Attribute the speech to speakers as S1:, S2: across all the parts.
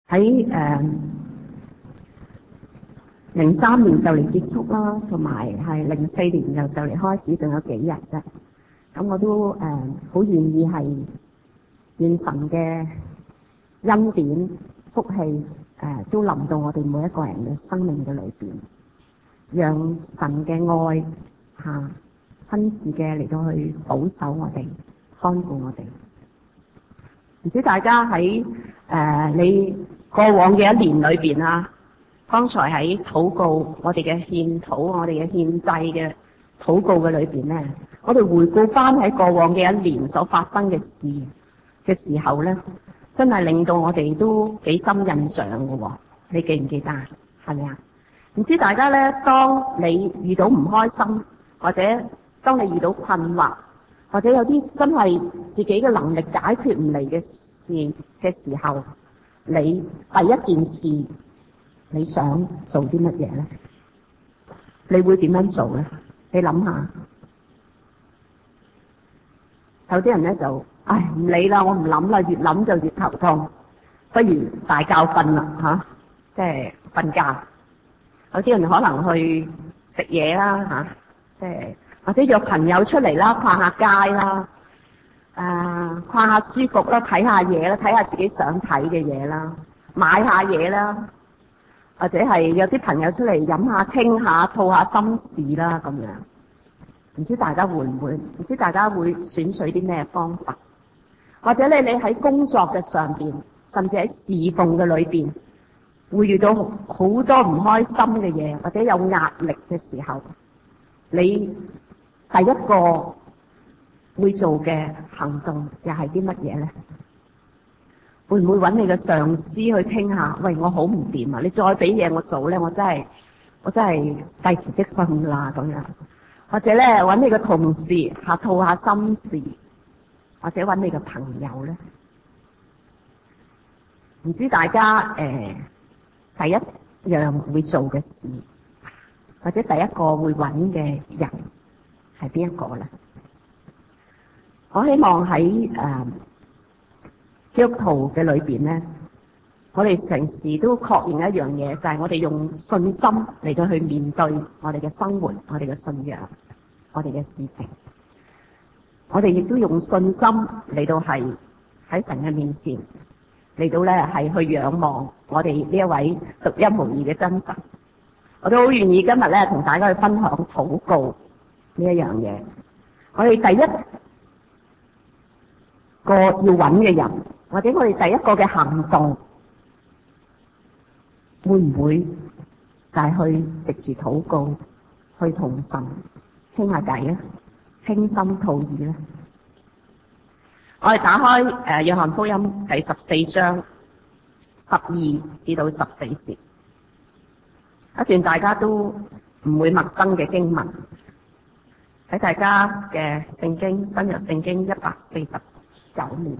S1: 喺03年就嚟結束啦，同埋係04年又就嚟開始，仲有幾日啫。咁我都好願意係願神嘅恩典福氣都臨到我哋每一個人嘅生命嘅裏邊，讓神嘅愛親自嘅嚟到去保守我哋，看顧我哋。唔知大家喺你過往嘅一年裏邊啊，剛才喺禱告我哋嘅獻禱，我哋嘅獻祭嘅禱告嘅裏邊咧，我哋回顧翻喺過往嘅一年所發生嘅事嘅時候咧，真係令到我哋都幾深印象嘅喎。你記唔記得啊？係咪啊？唔知大家咧，當你遇到唔開心，或者當你遇到困惑，或者有啲真係自己嘅能力解決唔嚟嘅事嘅時候，你第一件事你想做啲乜嘢咧？你會點樣做咧？你諗下。有啲人咧就唔理啦，我唔諗啦，越諗就越頭痛，不如大覺瞓啦即係瞓覺。有啲人可能去食嘢啦即係或者約朋友出嚟啦，逛下街啦，逛下書局啦，睇下嘢啦，睇下自己想睇嘅嘢啦，買下嘢啦，或者係有啲朋友出嚟飲下、傾下、吐下心事啦咁樣。唔知大家會唔會？唔知大家會選取啲咩方法？或者你喺工作嘅上邊，甚至喺侍奉嘅裏邊，會遇到好多唔開心嘅嘢，或者有壓力嘅時候，你第一個會做嘅行動又係啲乜嘢咧？會唔會揾你嘅上司去傾下？喂，我好唔掂啊！你再俾嘢我做咧，我真係遞辭職信啦咁樣。或者咧揾你嘅同事吐下心事，或者揾你嘅朋友咧，唔知大家第一樣會做嘅事，或者第一個會揾嘅人係邊一個咧？我希望喺基督徒嘅裏邊咧，我哋平時都確認一樣嘢，就係我哋用信心嚟到去面對我哋嘅生活，我哋嘅信仰，我哋嘅事情。我哋亦都用信心嚟到係喺神嘅面前嚟到咧係去仰望我哋呢一位獨一無二嘅真神。我都好願意今日咧同大家去分享禱告呢一樣嘢。我哋第一個要揾嘅人，或者我哋第一個嘅行動，會唔會就係去藉住禱告去同神傾下偈咧，傾心吐意咧？我哋打開約翰福音第14章12至到14節，一段大家都唔會陌生嘅經文，喺大家嘅聖經新約聖經149年。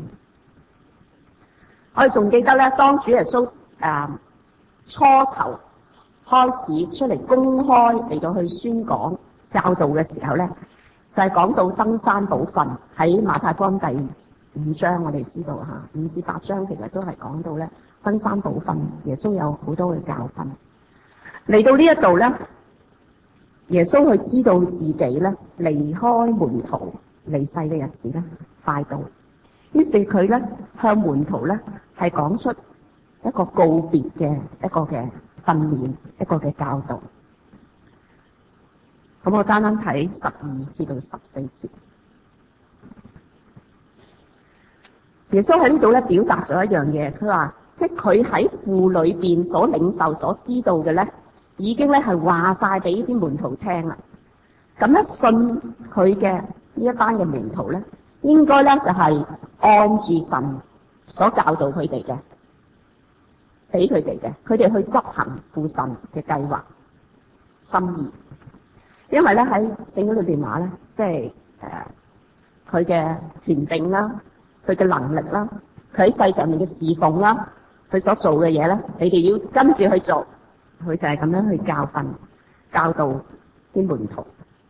S1: 我哋仲記得咧，當主耶穌初頭開始出嚟公開嚟到去宣講教導嘅時候咧，就係講到登山寶訓，喺馬太福音第5章，我哋知道5至8章其實都係講到咧登山寶訓，耶穌有好多嘅教訓。嚟到呢一度咧，耶穌佢知道自己咧離開門徒離世嘅日子咧快到，於是佢咧向門徒咧係講出一個告別嘅一個嘅訓練，一個嘅教導。咁我單單睇12至到14節。耶穌喺呢度咧表達咗一樣嘢，佢話即係佢喺父裏邊所領受所知道嘅咧，已經咧係話晒俾啲門徒聽啦。咁咧信佢嘅呢一班嘅門徒咧，應該咧就係按住神所教導佢哋嘅，俾佢哋嘅，佢哋去執行父神嘅計劃心意。因為咧喺聖經裏邊話咧，即係佢嘅權柄啦，佢嘅能力啦，佢喺世上面嘅侍奉啦，佢所做嘅嘢咧，你哋要跟住去做。佢就係咁樣去教訓、教導啲門徒。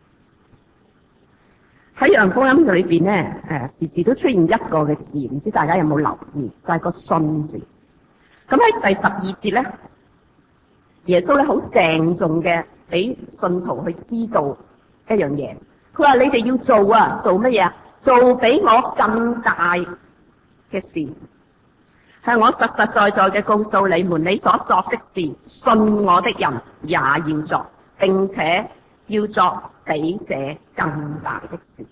S1: 喺約翰福音裏邊咧，時時都出現一個嘅字，唔知大家有冇留意？就係個信字。 咁喺第12節咧，耶穌咧好鄭重嘅俾信徒去知道一樣嘢。佢話：你哋要做啊，做乜嘢啊？做比我更大嘅事。係我實實在在嘅告訴你們，你所作的事，信我的人也要作，並且要作比這更大的事。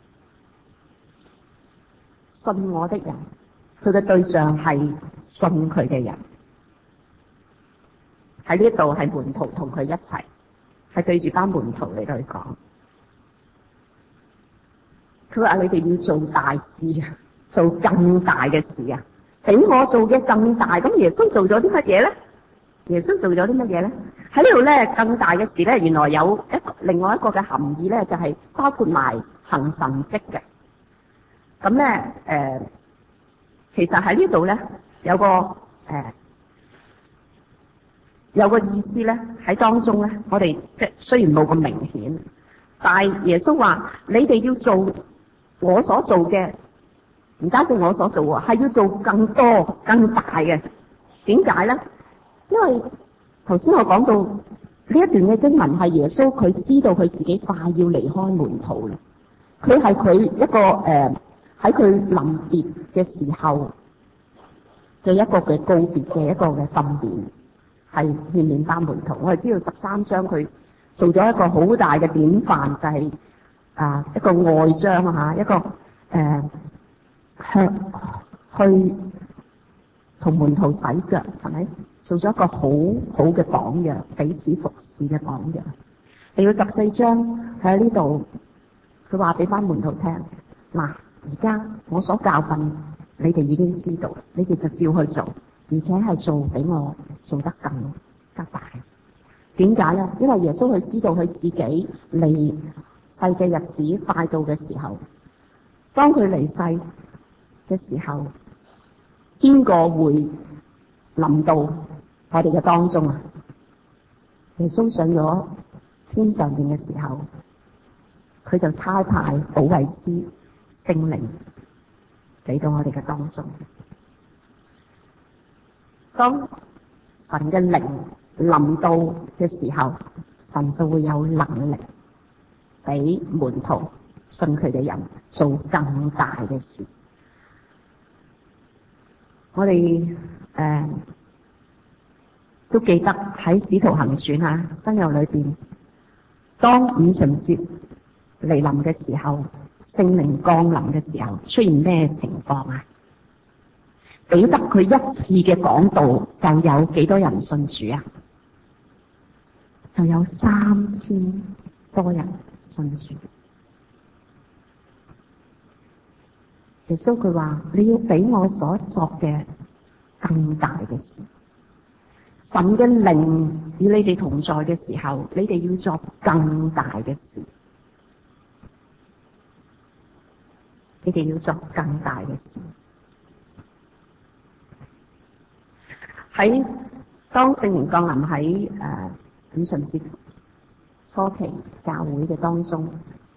S1: 信我的人，佢嘅對象係信佢嘅人。喺呢度係門徒同佢一齊，係對住班門徒嚟到去講。佢話：你哋要做大事啊，做更大嘅事啊，比我做嘅更大。咁耶穌做咗啲乜嘢咧？耶穌做咗啲乜嘢咧？喺呢度咧，更大嘅事咧，原來有另外一個嘅含義咧，就係包括埋行神蹟嘅。咁咧其實喺呢度咧有個意思咧喺當中咧，我哋即係雖然冇咁明顯，但係耶穌話：你哋要做我所做嘅，唔單止我所做喎，係要做更多更大嘅。點解咧？因為頭先我講到呢一段嘅經文係耶穌佢知道佢自己快要離開門徒啦，佢係佢一個喺佢臨別嘅時候嘅一個嘅告別嘅一個嘅訓練，係勸勉班門徒。我哋知道13章佢做咗一個好大嘅典範，就係一個外章啊，一個去同門徒洗腳，係咪？做咗一個好好嘅榜樣，彼此服侍嘅榜樣。嚟到14章喺呢度，佢話俾翻門徒聽：嗱，而家我所教訓你哋已經知道，你哋就照去做，而且係做比我做得更加大。點解咧？因為耶穌佢知道佢自己離世嘅日子快到嘅時候，當佢離世嘅時候，邊個會臨到我哋嘅當中啊？耶穌上咗天上邊嘅時候，佢就差派保惠師聖靈嚟到我哋嘅當中。當神嘅靈臨到嘅時候，神就會有能力俾門徒信佢嘅人做更大嘅事。我哋都記得喺使徒行傳新約裏邊，當五旬節嚟臨嘅時候，聖靈降臨嘅時候，出現咩情況啊？彼得佢一次嘅講道就有幾多人信主啊？就有3000多人信主。耶穌佢話：你要比我所作嘅更大嘅事。神嘅靈與你哋同在嘅時候，你哋要作更大嘅事。你哋要作更大嘅事。喺當聖靈降臨喺五旬節初期教會嘅當中，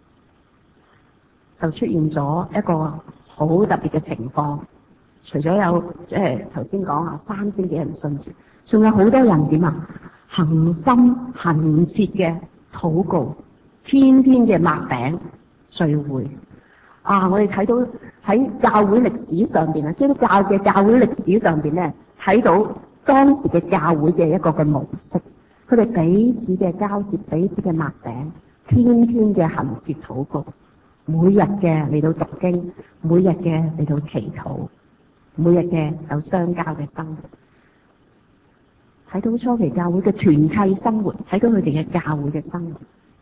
S1: 就出現咗一個好特別嘅情況。除咗有即係頭先講3000幾人信主，仲有好多人點啊？恒心恒切嘅禱告，天天嘅擘餅聚會。我哋睇到喺教會歷史上邊基督教嘅教會歷史上邊咧，睇到當時嘅教會嘅一個嘅模式。佢哋彼此嘅交接，彼此嘅擘餅，天天嘅恒切禱告，每日嘅嚟到讀經，每日嘅嚟到祈禱，每日嘅有相交嘅生活。睇到初期教會嘅團契生活，睇到佢哋嘅教會嘅生活，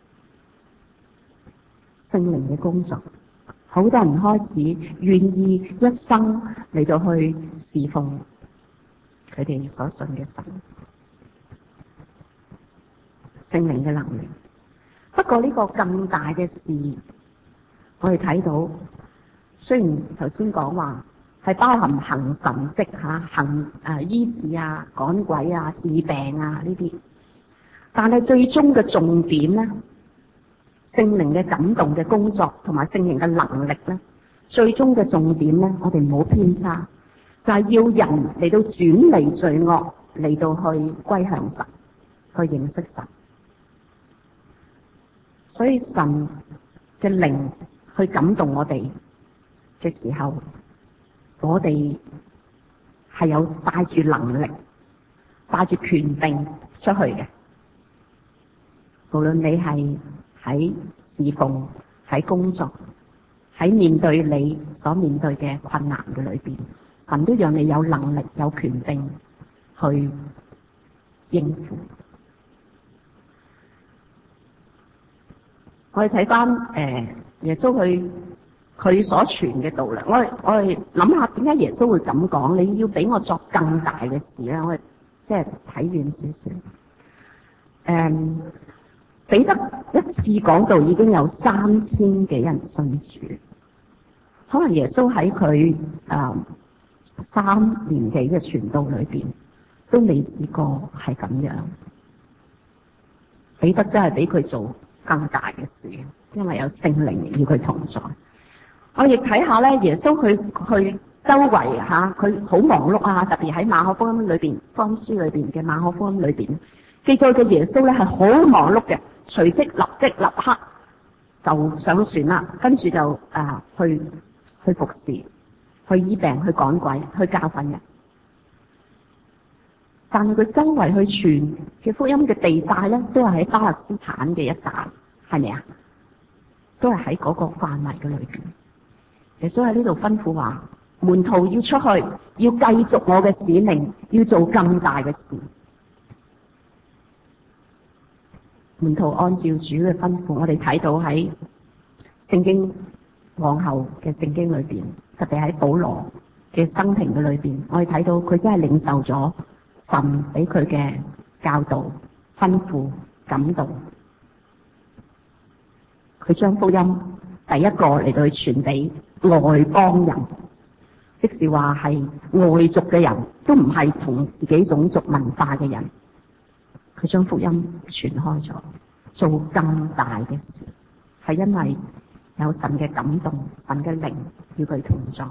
S1: 聖靈嘅工作，好多人開始願意一生嚟到去侍奉佢哋所信嘅神，聖靈嘅能力。不過呢個咁大嘅事，我哋睇到，雖然頭先講話係包含行神蹟行醫治趕鬼治病呢啲，但係最終嘅重點咧，聖靈嘅感動嘅工作同埋聖靈嘅能力咧，最終嘅重點咧，我哋唔好偏差，就係要人嚟到轉離罪惡， 嚟到去歸向神，去認識神。所以神嘅靈去感動我哋嘅時候，我哋係有帶住能力、帶住權柄出去嘅。無論你係喺侍奉、喺工作、喺面對你所面對嘅困難嘅裏邊，神都讓你有能力、有權柄去應付。我哋睇翻耶穌佢所傳嘅道理，我哋諗下點解耶穌會咁講？你要俾我作更大嘅事咧，我哋即係睇遠少少。彼得一次講道已經有3000幾人信主，可能耶穌喺佢3年幾嘅傳道裏邊都未試過係咁樣。彼得真係俾佢做更大嘅事，因為有聖靈與佢同在。我亦睇下咧，耶穌佢去周圍嚇，佢好忙碌啊！特別喺馬可福音裏邊，福音書裏邊嘅馬可福音裏邊記載嘅耶穌咧係好忙碌嘅，隨即立即立刻就上船啦，跟住就去服侍、去醫病、去趕鬼、去教訓人。但係佢周圍去傳嘅福音嘅地帶咧，都係喺巴勒斯坦嘅一帶，係咪啊？都係喺嗰個範圍嘅裏邊。耶穌喺呢度吩咐話：門徒要出去，要繼續我嘅使命，要做更大嘅事。門徒按照主嘅吩咐，我哋睇到喺聖經往後嘅聖經裏邊，特別喺保羅嘅生平嘅裏邊，我哋睇到佢真係領受咗神俾佢嘅教導、吩咐、感動。佢將福音第一個嚟到去傳俾外邦人，即是話係外族嘅人，都唔係同自己種族文化嘅人。佢將福音傳開咗，做更大嘅事，係因為有神嘅感動，神嘅靈與佢同在。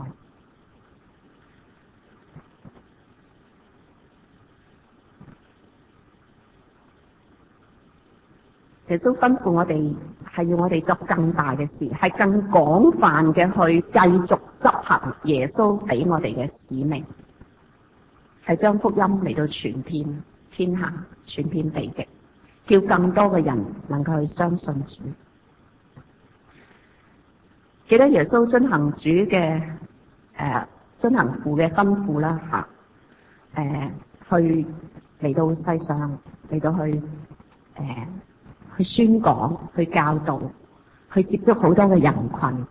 S1: 耶穌吩咐我哋係要我哋作更大嘅事，係更廣泛嘅去繼續執行耶穌俾我哋嘅使命，係將福音嚟到傳遍天下、傳遍地極，叫更多嘅人能夠去相信主。記得耶穌遵行主嘅遵行父嘅吩咐啦去嚟到世上嚟到去宣講、去教導、去接觸好多嘅人群。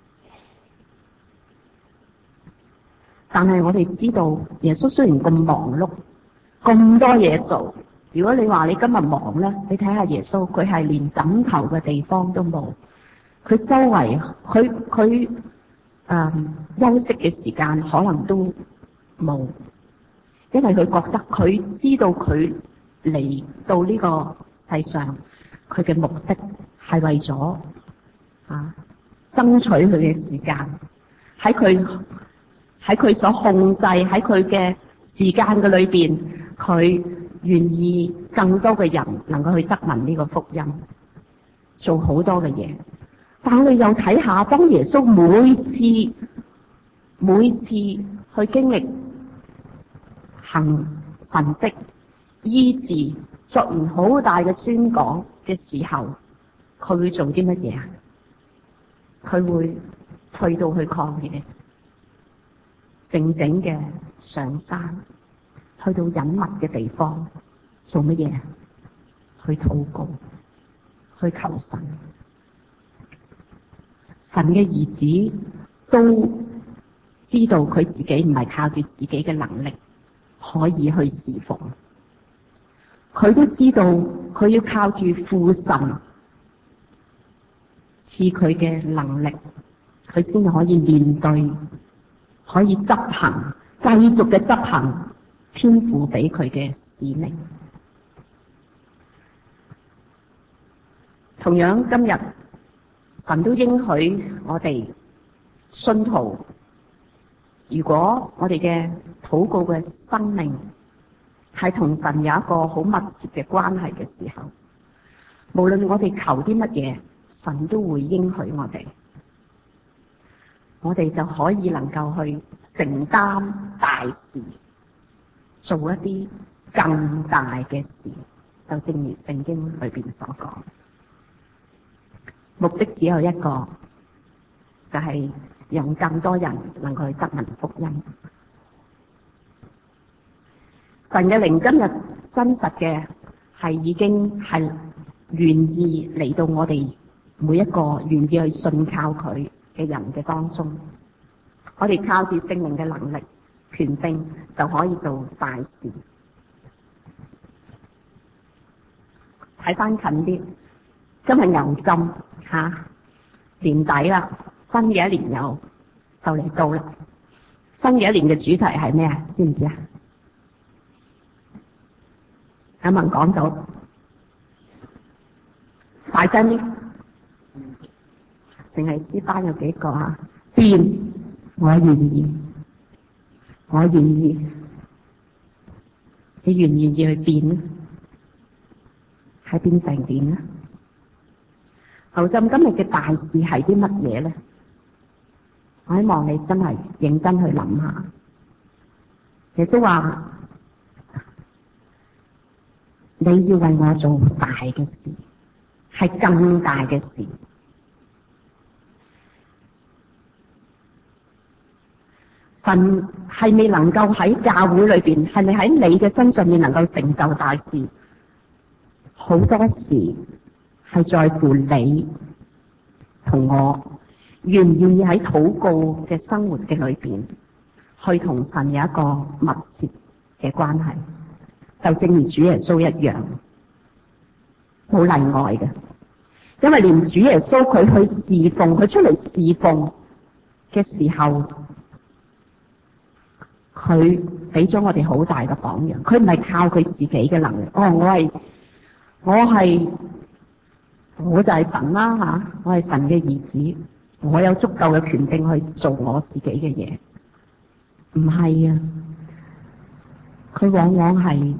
S1: 但係我哋知道，耶穌雖然咁忙碌，咁多嘢做。如果你話你今日忙咧，你睇下耶穌，佢係連枕頭嘅地方都冇，佢周圍佢休息嘅時間可能都冇，因為佢覺得佢知道佢嚟到呢個世上，佢嘅目的係為咗爭取佢嘅時間，喺佢所控制喺佢嘅時間嘅裏邊，佢願意更多嘅人能夠去得聞呢個福音，做好多嘅嘢。但係我哋又睇下，當耶穌每次去經歷行神蹟、醫治、作完好大嘅宣講嘅時候，佢會做啲乜嘢啊？佢會退到去曠野，靜靜嘅上山，去到隱密嘅地方做乜嘢？去禱告，去求神。神嘅兒子都知道佢自己唔係靠住自己嘅能力可以去侍奉，佢都知道佢要靠住父神賜佢嘅能力，佢先可以面對，可以執行，繼續嘅執行天父俾佢嘅使命。同樣今日神都應許我哋信徒，如果我哋嘅禱告嘅生命係同神有一個好密切嘅關係嘅時候，無論我哋求啲乜嘢，神都會應許我哋，我哋就可以能夠去承擔大事，做一啲更大嘅事。就正如聖經裏邊所講，目的只有一個，就係讓更多人能夠去得聞福音。神嘅靈今日真實嘅係已經係願意嚟到我哋每一個願意去信靠佢嘅人嘅當中，我哋靠住聖靈嘅能力、權柄就可以做大事。睇翻近啲，今日牛浸年底啦，新嘅一年又就嚟到啦。新嘅一年嘅主題係咩啊？知唔知啊？有冇人講到？大聲啲，淨係呢班有幾個啊？變，我願意，我願意，你願唔願意去變咧？係變成點咧？牛浸今日嘅大事係啲乜嘢咧？我希望你真係認真去諗下。耶穌話：你要為我做大嘅事，係更大嘅事。神係未能夠喺教會裏邊，係咪喺你嘅身上面能夠成就大事？好多時係在乎你同我願唔願意喺禱告嘅生活嘅裏邊，去同神有一個密切嘅關係。就正如主耶穌一樣，冇例外嘅。因為連主耶穌佢去侍奉，佢出嚟侍奉嘅時候，佢俾咗我哋好大嘅榜樣。佢唔係靠佢自己嘅能力。我就係神啦吓，我係神嘅兒子，我有足夠嘅權柄去做我自己嘅嘢。唔係啊，佢往往係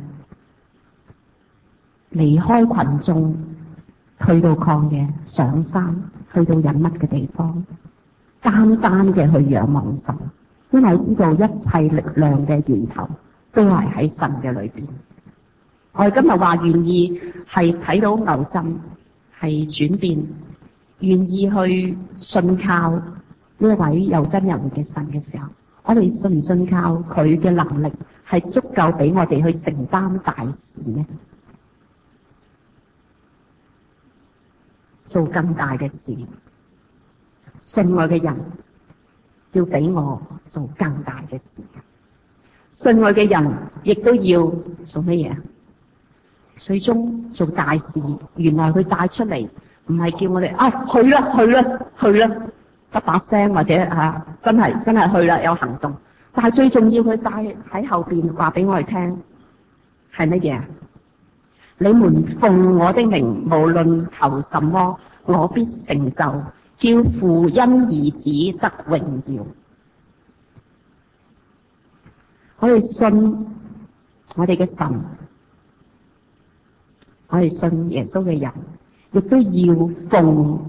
S1: 離開群眾，去到曠野，上山，去到隱密嘅地方，單單嘅去仰望神，因為知道一切力量嘅源頭都係喺神嘅裏邊。我哋今日話願意係睇到牛浸係轉變，願意去信靠呢一位又真又活嘅神嘅時候，我哋信唔信靠佢嘅能力係足夠俾我哋去承擔大事呢？做更大嘅事，信我嘅人要俾我做更大嘅事，信我嘅人亦都要做乜嘢？最終做大事。原來佢帶出嚟唔係叫我哋去啦，得把聲或者真係去啦，有行動。但係最重要佢帶喺後邊話俾我哋聽係乜嘢？你們奉我的名，無論求什麼，我必成就，叫父因兒子得榮耀。我哋信我哋嘅神，我哋信耶穌嘅人，亦都要奉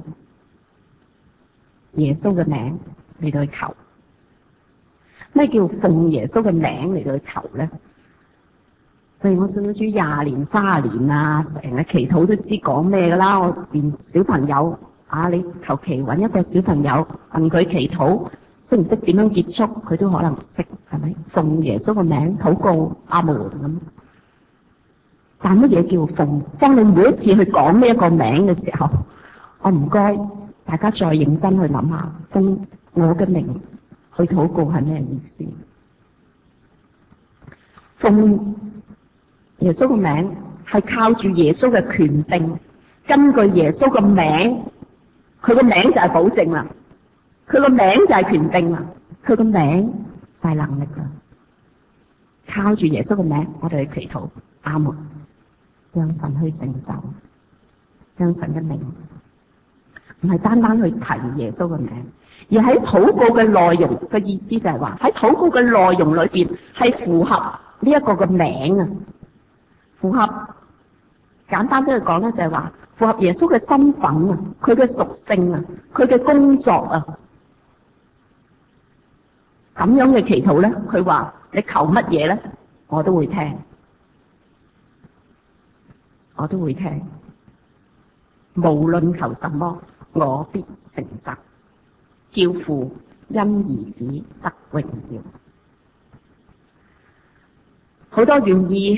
S1: 耶穌嘅名嚟到去求。咩叫奉耶穌嘅名嚟到去求咧？譬如我信咗主20年、30年啊，成日祈禱都知講咩噶啦。我連小朋友你求其揾一個小朋友問佢祈禱，識唔識點樣結束？佢都可能識，係咪？奉耶穌嘅名禱告，阿門咁。但乜嘢叫奉？當你每一次去講呢一個名嘅時候，我唔該大家再認真去諗下，奉我嘅名去禱告係咩意思？奉耶穌嘅名係靠住耶穌嘅權柄，根據耶穌嘅名，佢個名就係保證啦，佢個名就係權柄啦，佢個名就係能力啦。靠住耶穌嘅名，我哋去祈禱，阿門，讓神去成就，讓神嘅名唔係單單去提耶穌嘅名，而喺禱告嘅內容嘅意思就係話喺禱告嘅內容裏邊係符合呢一個嘅名啊， 符合簡單啲去講咧，就係話符合耶穌嘅身份啊，佢嘅屬性啊，佢嘅工作啊，咁樣嘅祈禱咧，佢話你求乜嘢咧，我都會聽，我都會聽，無論求什麼，我必成就，叫父因兒子得榮耀。好多願意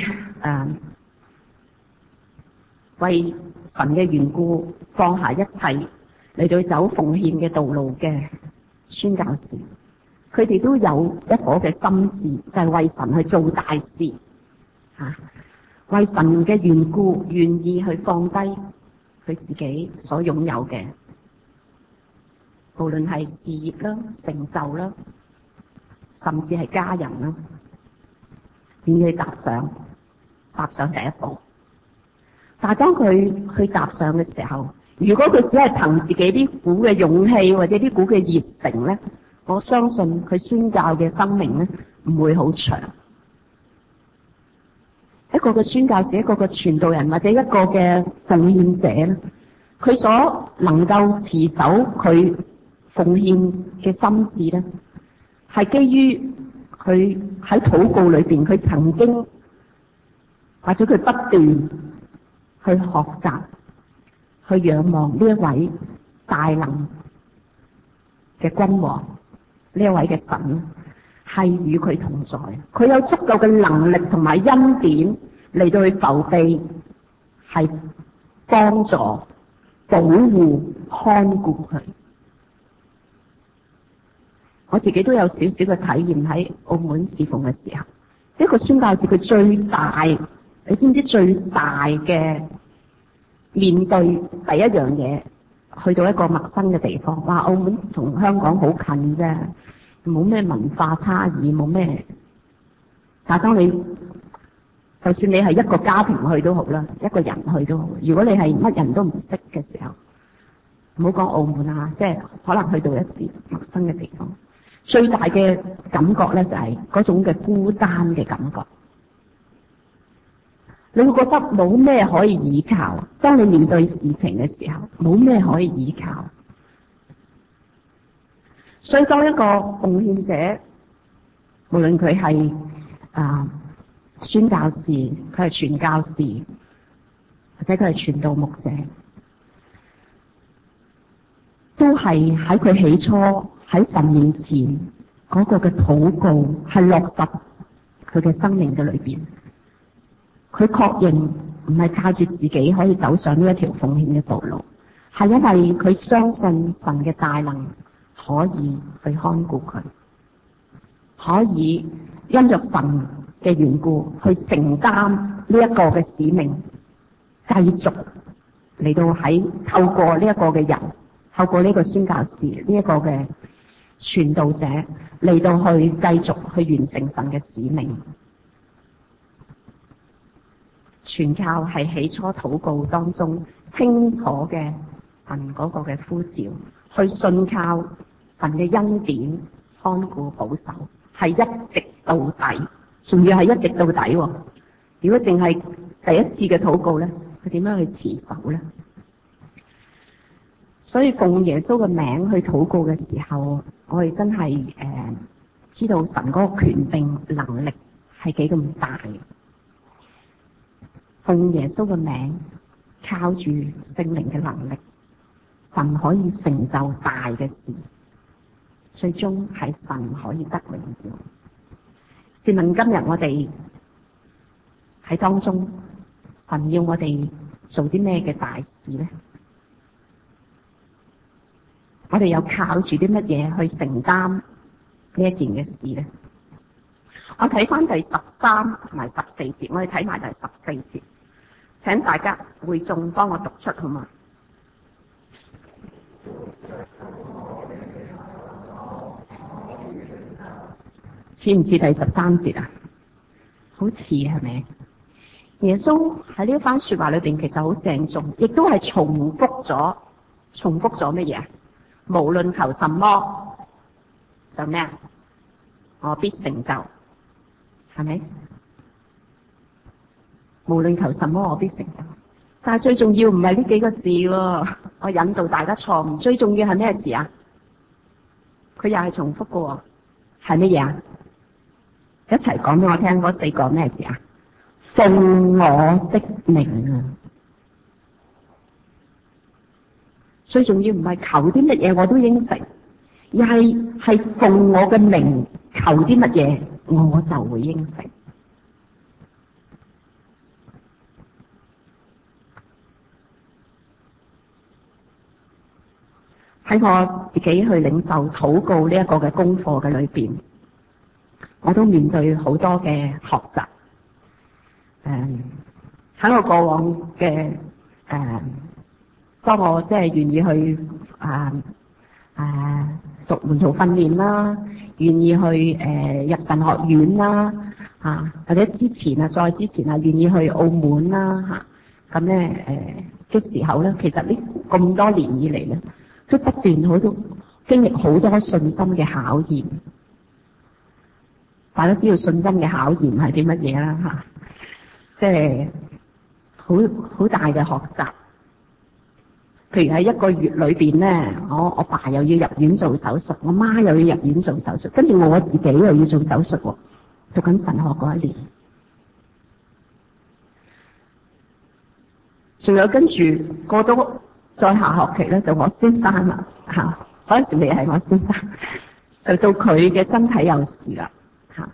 S1: 為神嘅緣故放下一切嚟到走奉獻嘅道路嘅宣教士，佢哋都有一顆嘅心志，就係為神去做大事為神嘅緣故願意去放低佢自己所擁有嘅，無論係事業啦、成就啦，甚至係家人啦，願意踏上第一步。但係當佢去踏上嘅時候，如果佢只係憑自己啲股嘅勇氣或者啲股嘅熱誠咧，我相信佢宣教嘅生命咧唔會好長。一個嘅宣教者，一個嘅傳道人，或者一個嘅奉獻者咧，佢所能夠持守佢奉獻嘅心志咧，係基於佢喺禱告裏邊，佢曾經或者佢不斷去學習，去仰望呢一位大能嘅君王，呢一位嘅神係與佢同在，佢有足夠嘅能力同埋恩典嚟到去扶庇，係幫助、保護、看顧佢。我自己都有少少嘅體驗喺澳門侍奉嘅時候，一個宣教士佢最大，你知唔知最大嘅面對第一樣嘢，去到一個陌生嘅地方，話澳門同香港好近啫，冇咩文化差異，冇咩。但係當你就算你係一個家庭去都好啦，一個人去都好，如果你係乜人都唔識嘅時候，唔好講澳門啊，即係可能去到一啲陌生嘅地方，最大嘅感覺咧就係嗰種嘅孤單嘅感覺。你會覺得冇咩可以依靠，當你面對事情嘅時候，冇咩可以依靠。所以當一個奉獻者，無論佢係宣教士，佢係傳教士，或者佢係傳道牧者，都係喺佢起初喺神面前嗰個嘅禱告，係落實佢嘅生命嘅裏邊。佢確認唔係靠住自己可以走上呢一條奉獻嘅道路，係因為佢相信神嘅大能可以去看顧佢，可以因着神嘅緣故去承擔呢一個嘅使命，繼續嚟到喺透過呢一個嘅人，透過呢個宣教士，呢一個嘅傳道者嚟到去繼續去完成神嘅使命。全靠係起初禱告當中清楚嘅神嗰個嘅呼召，去信靠神嘅恩典看顧保守，係一直到底，仲要係一直到底喎。如果淨係第一次嘅禱告咧，佢點樣去持守咧？所以奉耶穌嘅名去禱告嘅時候，我哋真係知道神嗰個權柄能力係幾咁大。奉耶穌嘅名，靠住聖靈嘅能力，神可以成就大嘅事，最終係神可以得榮耀。試問今日我哋喺當中，神要我哋做啲咩嘅大事呢？我哋又靠住啲乜嘢去承擔呢一件嘅事呢？我睇翻第13同埋14節，我哋睇埋第14節。請大家會眾幫我讀出好嗎？似唔似第13節啊？好似係咪？耶穌喺呢一番說話裏邊其實好鄭重，亦都係重複咗乜嘢？無論求什麼，就咩啊？我必成就，係咪？ 無論求什麼我必成就。但係最重要唔係呢幾個字喎，我引導大家錯誤。最重要係咩字啊？佢又係重複嘅喎，係乜嘢啊？一齊講俾我聽嗰4個咩字啊？奉我的名啊！最重要唔係求啲乜嘢我都應承，而係奉我嘅名求啲乜嘢我就會應承。喺我自己去領受禱告呢一個嘅功課嘅裏邊，我都面對好多嘅學習。喺我過往嘅當我即係願意去讀門徒訓練啦，願意去入神學院啦，或者之前啊，再之前啊，願意去澳門啦，咁咧嘅時候咧，其實呢咁多年以嚟咧，都不斷好多經歷好多信心嘅考驗。大家知道信心嘅考驗係啲乜嘢啦？即係好大嘅學習。譬如喺1個月裏邊咧，我爸又要入院做手術，我媽又要入院做手術，跟住我自己又要做手術喎，讀緊神學嗰一年。仲有跟住過到再下學期咧，就我先生啦嚇，嗰陣時未係我先生，就到佢嘅身體有事啦嚇。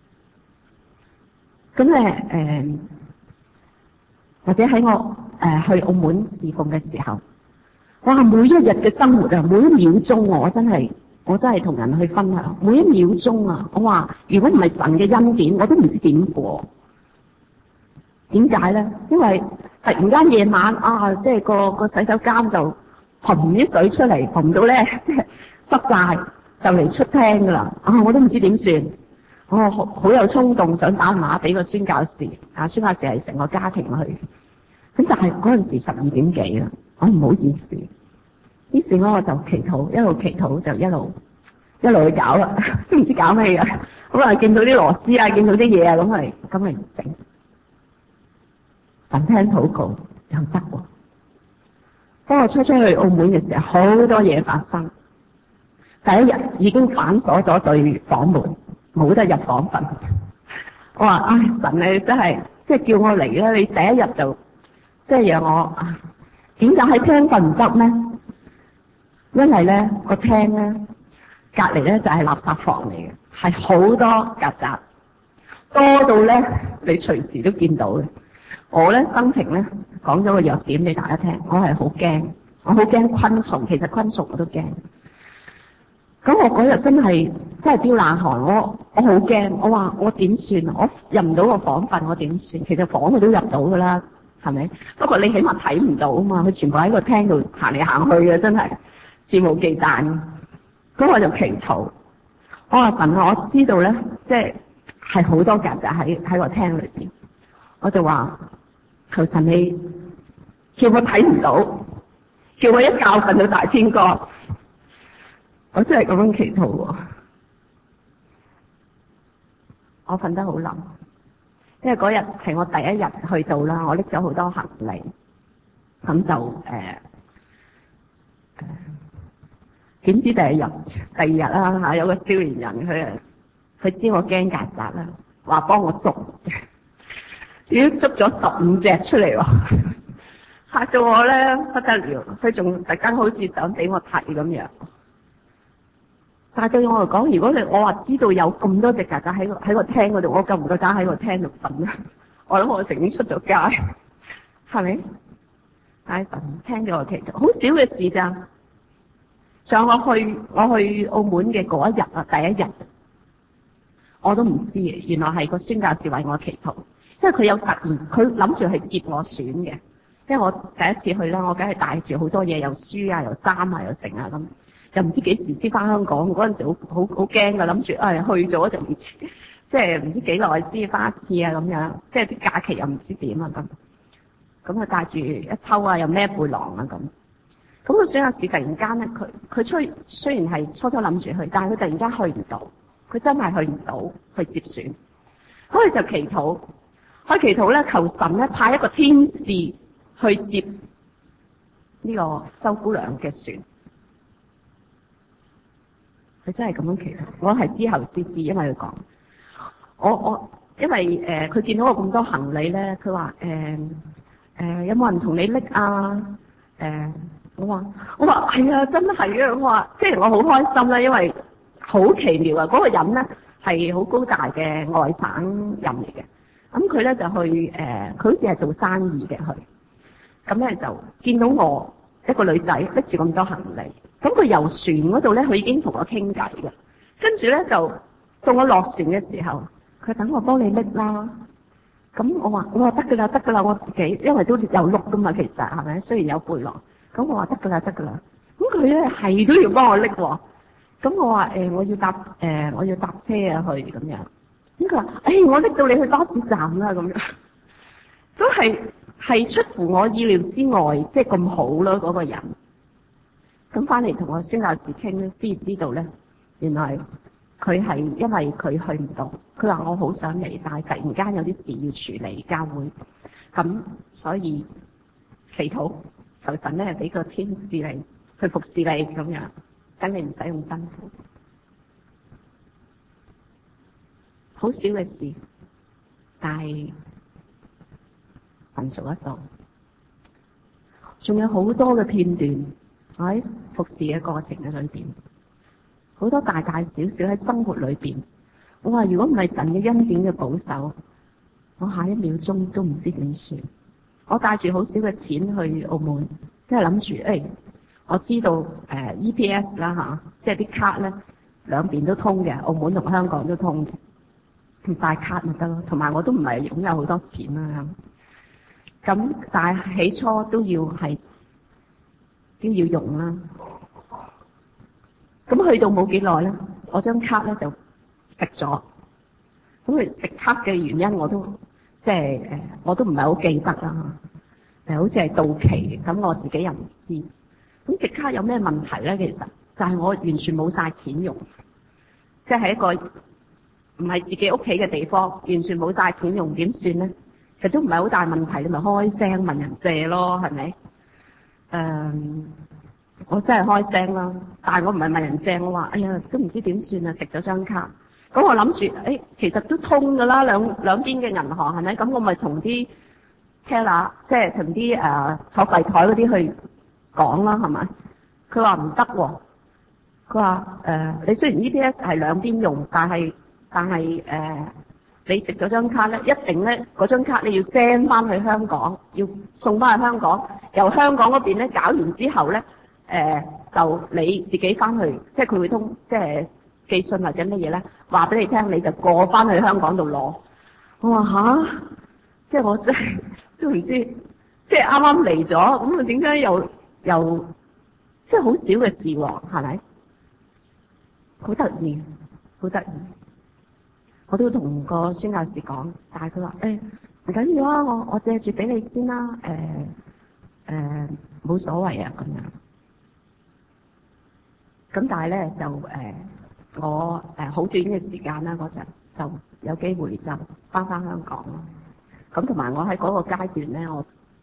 S1: 咁咧或者喺我去澳門侍奉嘅時候，哇！每一日嘅生活啊，每一秒鐘我真係同人去分享，每一秒鐘啊，我話如果唔係神嘅恩典，我都唔知點過。點解咧？因為突然間夜晚即係個洗手間就噴啲水出嚟，噴到咧即係濕晒，就嚟出廳噶啦。我都唔知點算。我好有衝動想打電話俾個宣教士，宣教士係成個家庭去。咁但係嗰陣時12點幾啦，我唔好意思。於是我就祈禱，一路祈禱就一路去搞啦，都唔知搞咩嘅。咁啊見到啲螺絲啊，見到啲嘢啊，咁咪整。神聽禱告又得喎。當我出去澳門嘅時候，好多嘢發生。第一日已經反鎖咗對房門，冇得入房瞓。我話神你真係即係叫我嚟啦！你第一日就即係讓我點解喺廳瞓唔得咩？因為咧個廳咧隔離咧就係垃圾房嚟嘅，係好多曱甴，多到咧你隨時都見到嘅。我咧生平咧講咗個弱點俾大家聽，我係好驚，我好驚昆蟲，其實昆蟲我都驚。咁我嗰日真係飆冷汗，我好驚，我話我點算？我入唔到個房瞓，我點算？其實房佢都入到噶啦，係咪？不過你起碼睇唔到啊嘛，佢全部喺個廳度行嚟行去嘅，真係肆無忌憚。咁我就祈禱，我話神啊，我知道咧，即係好多曱甴喺個廳裏邊，我就話求神你叫我睇唔到，叫我一覺瞓到大天光。我真係咁樣祈禱喎，我瞓得好冧，因為嗰日係我第一日去到啦，我拎咗好多行李，咁就點知第二日啦有個少年人佢知我驚曱甴啦，話幫我捉，已經捉咗15隻出嚟喎，嚇到我咧不得了，佢仲特登好似想俾我睇咁樣。但係對我嚟講，如果我話知道有咁多隻曱甴喺個廳嗰度，我夠唔夠膽喺個廳度瞓啊？我諗我成經出咗街，係咪？但係神聽咗我祈禱，好少嘅事咋。上我去澳門嘅嗰一日啊，第一日我都唔知嘅，原來係個宣教士為我祈禱，因為佢有突然佢諗住去接我選嘅，因為我第一次去啦，我梗係帶住好多嘢，又書啊，又衫啊，又成啊咁。又唔知幾時先翻香港，嗰陣時好驚㗎，諗住去咗就唔知，即係唔知幾耐先翻一次啊咁樣，即係啲假期又唔知點啊咁佢帶住一抽啊，又孭背囊啊咁。咁個宣教士突然間咧，佢雖然係初諗住去，但係佢突然間去唔到，佢真係去唔到去接選，咁佢就祈禱， 開祈禱咧，求神咧派一個天使去接呢個周姑娘嘅船。佢真係咁樣祈禱，我係之後先知，因為佢講我因為佢見到我咁多行李咧，佢話有冇人同你拎啊？我話係啊，真係啊！我話即係我好開心啦，因為好奇妙啊！嗰個人咧係好高大嘅外省人嚟嘅，咁佢咧就去佢好似係做生意嘅佢，咁咧就見到我一個女仔拎住咁多行李，咁佢遊船嗰度咧，佢已經同我傾偈嘅，跟住咧就到我落船嘅時候，佢等我幫你拎啦。咁我話得㗎啦，我自己因為都有碌㗎嘛，其實係咪？雖然有背囊，咁我話得㗎啦。咁佢咧係都要幫我拎喎。咁我話我要搭車啊去咁樣。咁佢話我拎到你去巴士站啦咁樣。都係出乎我意料之外，即係咁好咯嗰個人。咁翻嚟同我孫教士傾咧，知道咧，原來佢係因為佢去唔到，佢話我好想嚟，但係突然間有啲事要處理教會，咁所以祈禱求神咧俾個天使嚟去服侍你咁樣，等你唔使咁辛苦。好少嘅事，但係神做得到。仲有好多嘅片段喺服侍嘅過程嘅裏邊。好多大大小小喺生活裏邊，我話如果唔係神嘅恩典嘅保守，我下一秒鐘都唔知點算。我帶住好少嘅錢去澳門，即係諗住我知道EPS 啦嚇，即係啲卡咧兩邊都通嘅，澳門同香港都通嘅，帶卡咪得咯。同埋我都唔係擁有好多錢啦咁，但係起初都要用啦。咁去到冇幾耐咧，我張卡咧就食咗。咁佢食卡嘅原因我都即係我都唔係好記得啦。好似係到期，咁我自己又唔知。咁食卡有咩問題咧？其實就係我完全冇晒錢用，即係一個唔係自己屋企嘅地方，完全冇晒錢用，點算咧？其實都唔係好大問題，你咪開聲問人借咯，係咪？我真係開聲啦，但係我唔係問人借，我話都唔知點算啊，食咗張卡。咁我諗住其實都通㗎啦，兩邊嘅銀行係咪？咁我咪同啲 teller 即係同啲坐櫃台嗰啲去講啦，係咪？佢話唔得喎，佢話你雖然 EPS 係兩邊用，但係你食咗張卡咧，一定咧嗰張卡你要 send 翻去香港，要送翻去香港，由香港嗰邊咧搞完之後咧。就你自己翻去，即係佢會即係寄信或者乜嘢咧，話俾你聽，你就過翻去香港度攞。我話吓，即係我真係都唔知，即係啱啱嚟咗，咁啊點解又即係好少嘅事喎？係咪？好得意，好得意。我都同個孫教士講，但係佢話唔緊要啊，我借住俾你先啦，冇所謂啊咁樣。咁但係咧就我好短嘅時間啦，嗰陣就有機會就翻香港咯。咁同埋我喺嗰個階段咧，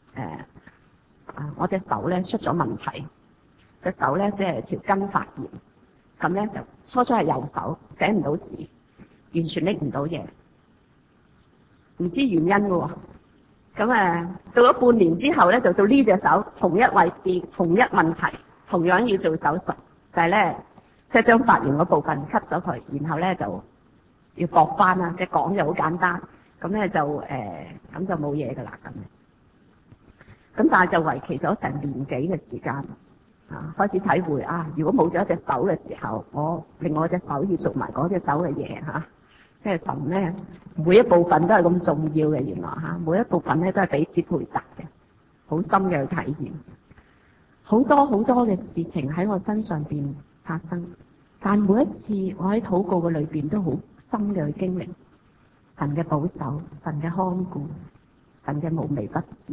S1: 我隻手咧出咗問題，隻手咧即係條筋發炎，咁咧就初係右手寫唔到字，完全拎唔到嘢，唔知原因嘅喎。咁到咗半年之後咧，就到呢隻手同一位置、同一問題，同樣要做手術。就係咧，即係將發炎嗰部分 cut 咗佢，然後咧就要駁翻啦。即係講就好簡單，咁咧就咁就冇嘢噶啦咁。咁但係就維持咗成年幾嘅時間開始體會如果冇咗一隻手嘅時候，我另外一隻手要做埋嗰隻手嘅嘢即係神咧每一部分都係咁重要嘅，原來每一部分咧都係彼此配搭嘅，好深嘅體驗。好多好多嘅事情喺我身上邊發生，但每一次我喺禱告嘅裏邊都好深嘅去經歷神嘅保守、神嘅看顧、神嘅無微不至。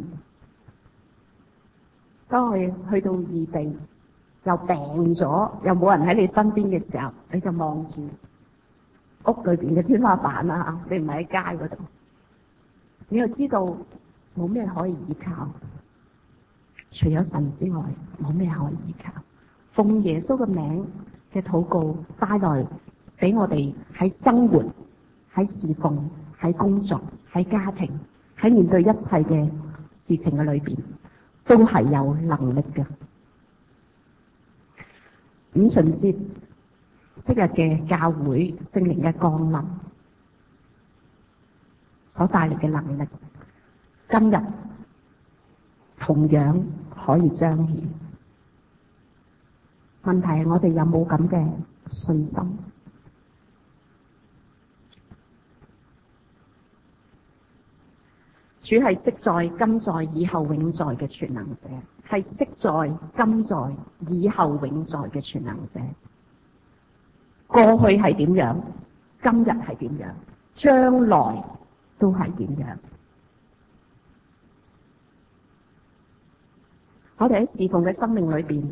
S1: 當我去到異地又病咗，又冇人喺你身邊嘅時候，你就望住屋裏邊嘅天花板啦，你唔係喺街嗰度， 你又知道冇咩可以依靠，除咗神之外，冇咩可以依靠。奉耶穌嘅名嘅禱告，帶來俾我哋喺生活、喺侍奉、喺工作、喺家庭、喺面對一切嘅事情嘅裏邊，都係有能力嘅。五旬節昔日嘅教會聖靈嘅降臨所帶嚟嘅能力，今日同樣可以彰顯。問題係我哋有冇咁嘅信心？主係昔在、今在、以後永在嘅全能者，係昔在、今在、以後永在嘅全能者。過去係點樣，今日係點樣，將來都係點樣。我哋喺侍奉嘅生命裏邊，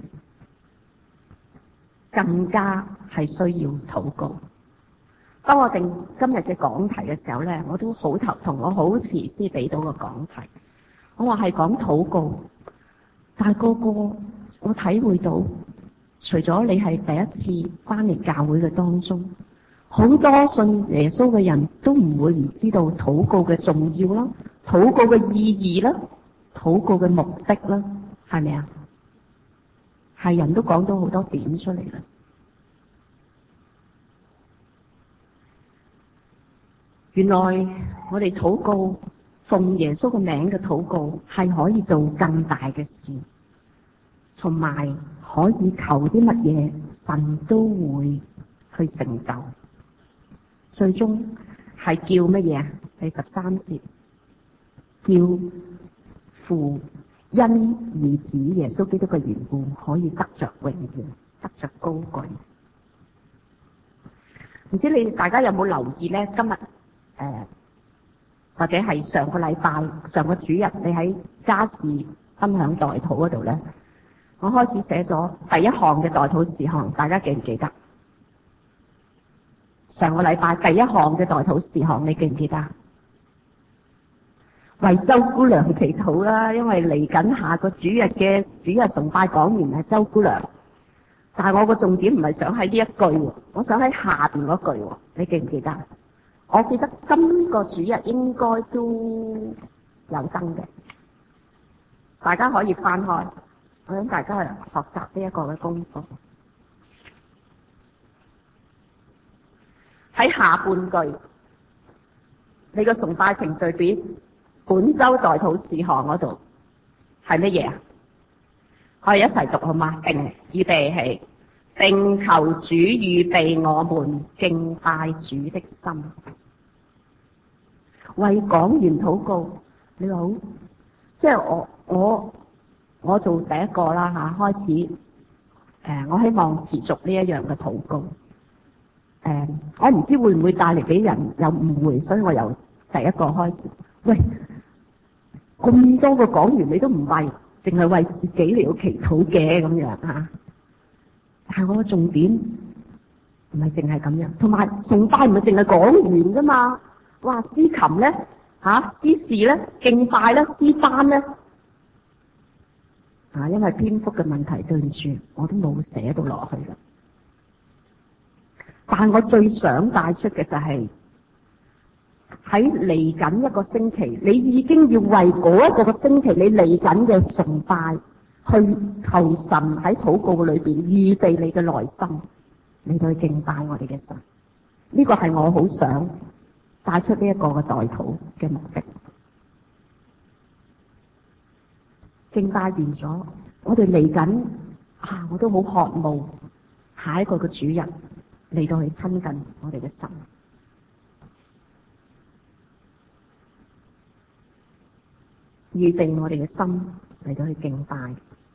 S1: 更加係需要禱告。當我定今日嘅講題嘅時候咧，我都好頭痛，我好遲先俾到個講題。我話係講禱告，但係個個我體會到，除咗你係第一次翻嚟教會嘅當中，好多信耶穌嘅人都唔會唔知道禱告嘅重要啦，禱告嘅意義啦，禱告嘅目的啦，係咪啊？係人都講到好多點出嚟啦。原來我哋禱告，奉耶穌嘅名嘅禱告係可以做更大嘅事，同埋可以求啲乜嘢，神都會去成就。最終係叫乜嘢啊？第13節，叫父因兒子耶穌基督嘅緣故，可以得着榮耀，得着高舉。唔知你大家有冇留意咧？今日或者係上個禮拜、上個主日，你喺家事分享代禱嗰度咧，我開始寫咗第一項嘅代禱事項，大家記唔記得？上個禮拜第一項嘅代禱事項，你記唔記得？為周姑娘祈禱啦，因為嚟緊下個主日嘅主日崇拜講完係周姑娘，但係我個重點唔係想喺呢一句，我想喺下邊嗰句，你記唔記得？我記得今個主日應該都有登嘅，大家可以翻開，我想大家去學習呢一個嘅功課。喺下半句，你個崇拜程序表本周代禱事項嗰度係乜嘢啊？我哋一齊讀好嗎？定預備起，並求主預備我們敬拜主的心。為講員禱告，你好，即係我做第一個啦嚇，開始我希望持續呢一樣嘅禱告。我唔知會唔會帶嚟俾人有誤會，所以我由第一個開始。喂，咁多個講員你都唔為，淨係為自己嚟到祈禱嘅咁樣嚇。但係我嘅重點唔係淨係咁樣，同埋崇拜唔係淨係講員㗎嘛。哇！司琴咧司事咧，敬拜咧，司班咧因為篇幅嘅問題，對唔住，我都冇寫到落去啦。但我最想帶出嘅就係喺嚟緊一個星期，你已經要為嗰一個星期你嚟緊嘅崇拜去求神喺禱告裏邊預備你嘅內心，你去敬拜我哋嘅神。呢個係我好想帶出呢一個嘅代禱嘅目的。敬拜完咗，我哋嚟緊我都好渴慕下一個嘅主日嚟到去親近我哋嘅神，預備我哋嘅心嚟到去敬拜。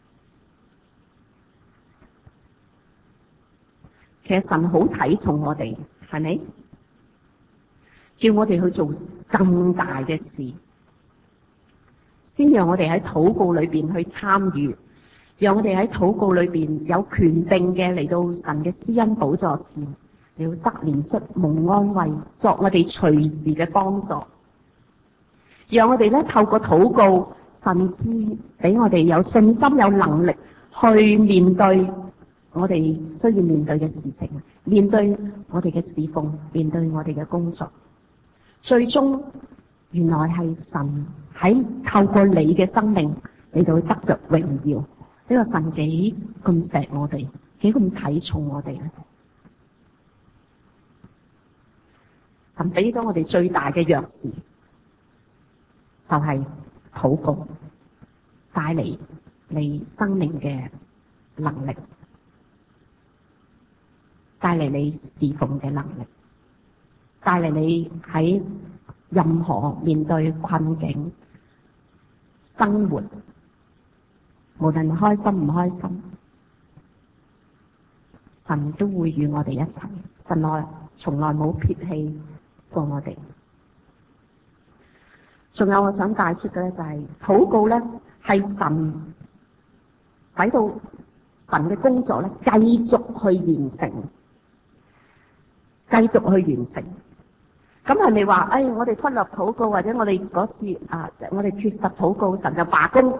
S1: 其實神好睇重我哋，係咪？叫我哋去做更大嘅事，先讓我哋喺禱告裏邊去參與，讓我哋喺禱告裏邊有權定嘅嚟到神嘅施恩寶座前，要得憐恤、蒙安慰，作我哋隨時嘅幫助。 讓我哋咧透過禱告，甚至俾我哋有信心、有能力去面對我哋需要面對嘅事情，面對我哋嘅侍奉，面對我哋嘅工作。最終原來係神喺透過你嘅生命嚟到得着榮耀。呢個神幾咁錫我哋，幾咁睇重我哋咧？神俾咗我哋最大嘅鑰匙，就係禱告，帶嚟你生命嘅能力，帶嚟你侍奉嘅能力，帶嚟你喺任何面對困境、生活，無論開心唔開心，神都會與我哋一齊。神從來冇撇棄過我哋。仲有我想帶出嘅咧，就係禱告咧，係神使到神嘅工作咧繼續去完成，繼續去完成。咁係咪話我哋忽略禱告，或者我哋嗰次我哋缺乏禱告，神就罷工，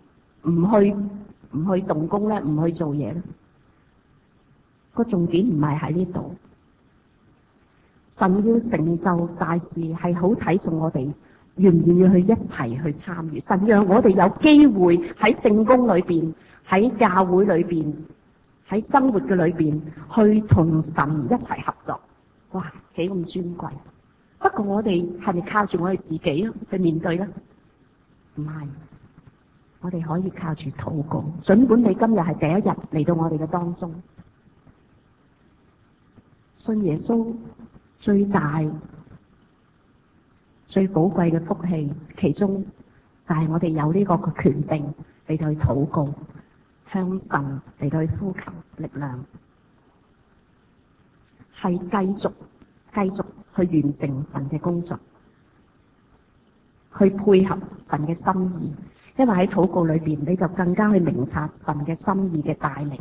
S1: 唔去動工咧，唔去做嘢咧？個重點唔係喺呢度。神要成就大事，係好睇重我哋願唔願意去一齊去參與。神讓我哋有機會喺聖工裏邊，喺教會裏邊，喺生活嘅裏邊，去同神一齊合作。哇，幾咁尊貴！不過我哋係咪靠住我哋自己去面對咧？唔係，我哋可以靠住禱告。儘管你今日係第一日嚟到我哋嘅當中，信耶穌最大、最寶貴嘅福氣，其中就係我哋有呢個嘅權柄嚟到去禱告，向神嚟到去呼求力量，係繼續去完成神嘅工作，去配合神嘅心意。因為喺禱告裏邊，你就更加去明察神嘅心意嘅帶領。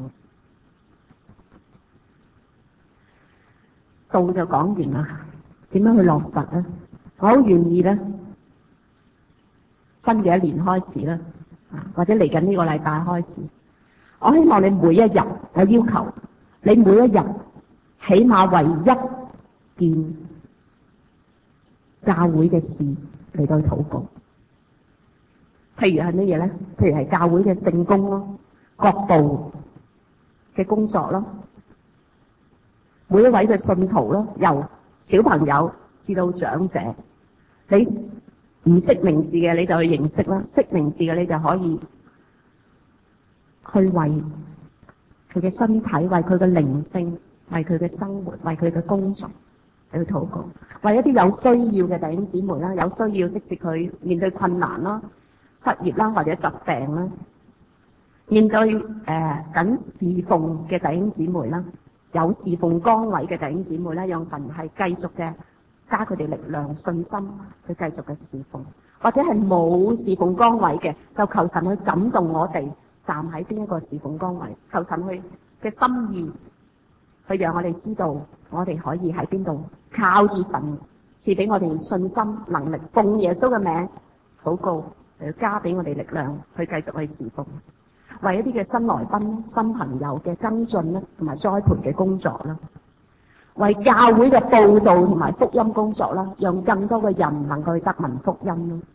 S1: 道就講完啦，點樣去落實咧？我好願意咧，新嘅一年開始啦，或者嚟緊呢個禮拜開始，我希望你每一日，我要求你每一日起碼為一件教會嘅事嚟到禱告。譬如係乜嘢咧？譬如係教會嘅聖工咯，各部嘅工作咯，每一位嘅信徒咯，由小朋友至到長者，你唔識名字嘅你就去認識啦，識名字嘅你就可以去為佢嘅身體、為佢嘅靈性、為佢嘅生活、為佢嘅工作嚟去禱告，為一啲有需要嘅弟兄姊妹啦，有需要即使佢面對困難啦、失業啦或者疾病啦，面對緊侍奉嘅弟兄姊妹啦，有侍奉崗位嘅弟兄姊妹啦，讓神係繼續嘅加佢哋力量、信心去繼續嘅侍奉，或者係冇侍奉崗位嘅，就求神去感動我哋站喺邊一個侍奉崗位，求神去嘅心意，去讓我哋知道我哋可以喺邊度靠住神賜俾我哋信心能力，奉耶穌嘅名禱告，嚟加俾我哋力量去繼續去侍奉，為一啲嘅新來賓、新朋友嘅跟進咧，同埋栽培嘅工作啦，為教會嘅報道同埋福音工作啦，讓更多嘅人能夠去得聞福音咯，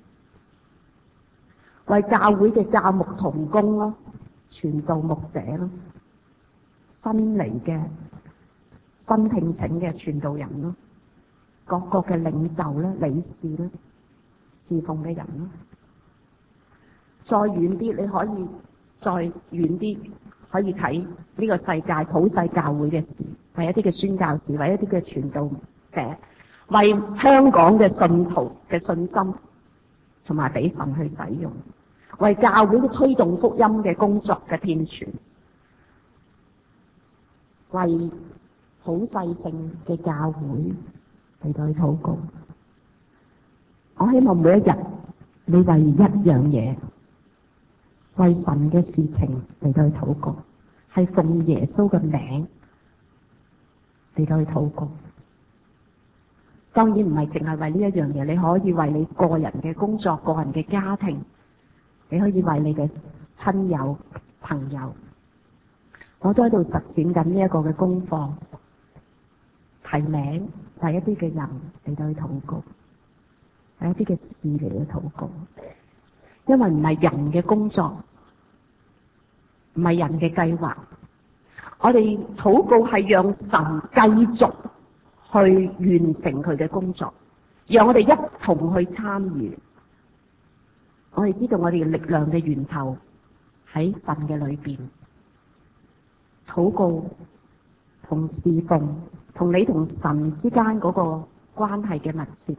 S1: 為教會嘅教牧同工咯、傳道牧者咯、新嚟嘅新聘請嘅傳道人咯、各國嘅領袖咧、理事咧、侍奉嘅人咯。再遠啲，你可以再遠啲，可以睇呢個世界普世教會嘅事，為一啲嘅宣教士，為一啲嘅傳道者，為香港嘅信徒嘅信心同埋俾份去使用，為教會嘅推動福音嘅工作嘅遍傳，為好細性嘅教會嚟到去禱告。我希望每一日你為一樣嘢，為神嘅事情嚟到去禱告，係奉耶穌嘅名嚟到去禱告。 當然唔係淨係為呢一樣嘢，你可以為你個人嘅工作、個人嘅家庭，你可以為你嘅親友、朋友。我都喺度實踐緊呢一個嘅功課，提名第一啲嘅人嚟到去禱告，第一啲嘅事嚟去禱告，因為唔係人嘅工作，唔係人嘅計劃，我哋禱告係讓神繼續去完成佢嘅工作，讓我哋一同去參與。我哋知道我哋嘅力量嘅源頭喺神嘅裏邊。禱告同侍奉同你同神之間嗰個關係嘅密切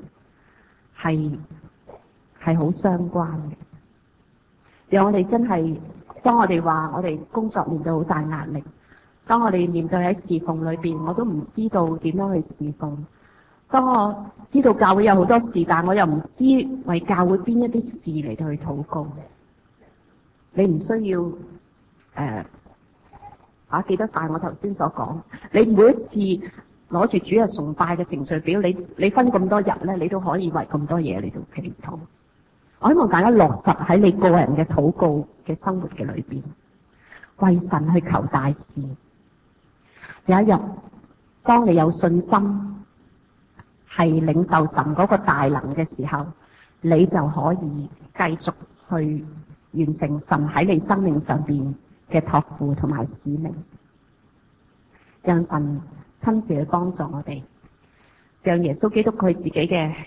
S1: 係好相關嘅。讓我哋真係，當我哋話我哋工作面對好大壓力，當我哋面對喺侍奉裏邊，我都唔知道點樣去侍奉。當我知道教會有好多事，但我又唔知為教會邊一啲事嚟到去禱告。你唔需要記得晒我頭先所講，你每一次攞住主日崇拜嘅程序表，你分咁多日咧，你都可以為咁多嘢嚟到祈禱。我希望大家落實喺你個人嘅禱告嘅生活嘅裏邊，為神去求大事。有一日，當你有信心係領受神嗰個大能嘅時候，你就可以繼續去完成神喺你生命上邊嘅託付同埋使命，讓神親自去幫助我哋，讓耶穌基督佢自己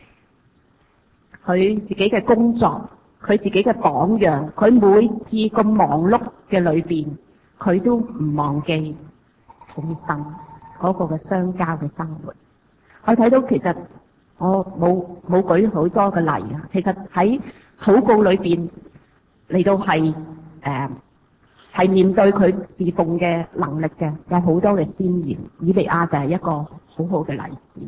S1: 嘅工作，佢自己嘅榜樣，佢每次咁忙碌嘅裏邊，佢都唔忘記同神嗰個嘅相交嘅生活。我睇到其實我冇舉好多嘅例啊，其實喺禱告裏邊嚟到係面對佢侍奉嘅能力嘅，有好多嘅先賢，以利亞就係一個好好嘅例子。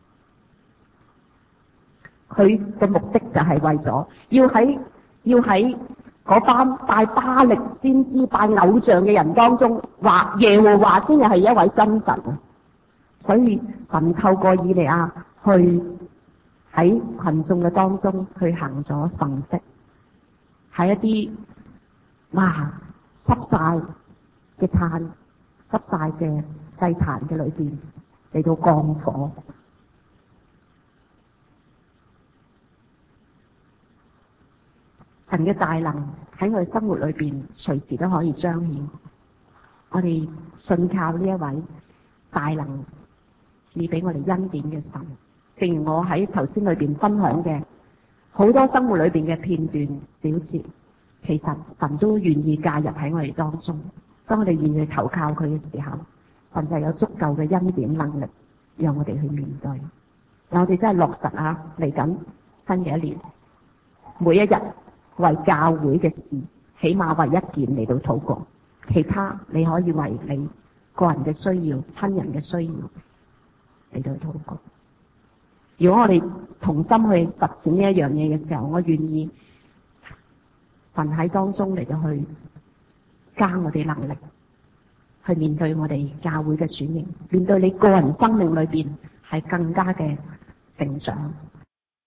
S1: 佢嘅目的就係為咗要喺嗰班拜巴力先知、拜偶像嘅人當中，話耶和華先係一位真神啊！所以神透過以利亞去喺群眾嘅當中去行咗神蹟，喺一啲濕晒嘅炭、濕晒嘅祭壇嘅裏邊嚟到降火。神嘅大能喺我哋生活裏邊隨時都可以彰顯。我哋信靠呢一位大能賜俾我哋恩典嘅神。正如我喺頭先裏邊分享嘅好多生活裏邊嘅片段小節，其實神都願意介入喺我哋當中。當我哋願意投靠佢嘅時候，神就有足夠嘅恩典能力讓我哋去面對。我哋真係落實嚟緊新嘅一年，每一日為教會嘅事，起碼為一件嚟到禱告，其他你可以為你個人嘅需要、親人嘅需要嚟到禱告。如果我哋同心去實踐呢一樣嘢嘅時候，我願意神喺當中嚟到去加我哋能力，去面對我哋教會嘅轉型，面對你個人生命裏邊係更加嘅成長。